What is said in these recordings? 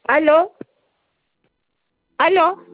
¿Aló? ¿Aló?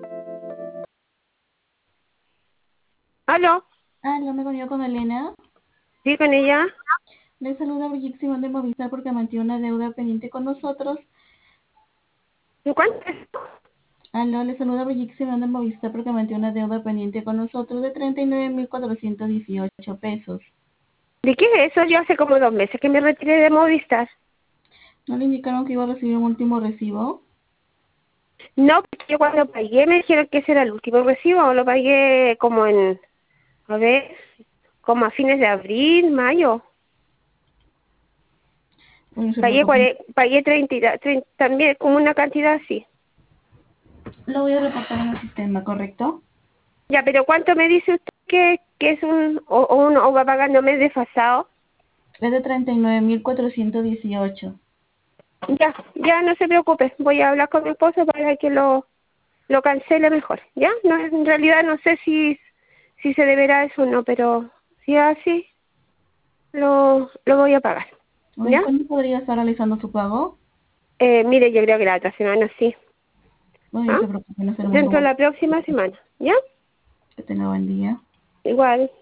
¿Aló? Aló, me comunico con Elena. ¿Sí, con ella? Le saluda Brigitte Simón de Movistar porque mantiene una deuda pendiente con nosotros. ¿En cuánto? Aló, le saluda Brigitte Simón de Movistar porque mantiene una deuda pendiente con nosotros de 39.418 pesos. ¿De qué es eso? Yo hace como 2 meses que me retiré de Movistar. ¿No le indicaron que iba a recibir un último recibo? No, porque yo cuando pagué me dijeron que ese era el último recibo. Lo pagué como a ver, como a fines de abril, mayo. Bueno, no se preocupe. Pagué 30, también como una cantidad así. Lo voy a reportar en el sistema, ¿correcto? Ya, pero ¿cuánto me dice usted que es o va pagando mes desfasado? Es de 39.418. Ya no se preocupe. Voy a hablar con mi esposo para que lo cancele mejor, ¿ya? No, en realidad no sé si se deberá eso o no, pero si es así, lo voy a pagar, Oye, ¿ya? ¿cuándo podría estar realizando su pago? Mire, yo creo que la otra semana sí, Oye, no ¿ah? se preocupe, no será muy Dentro de como la próxima semana, ¿ya? que tenga buen día. Igual.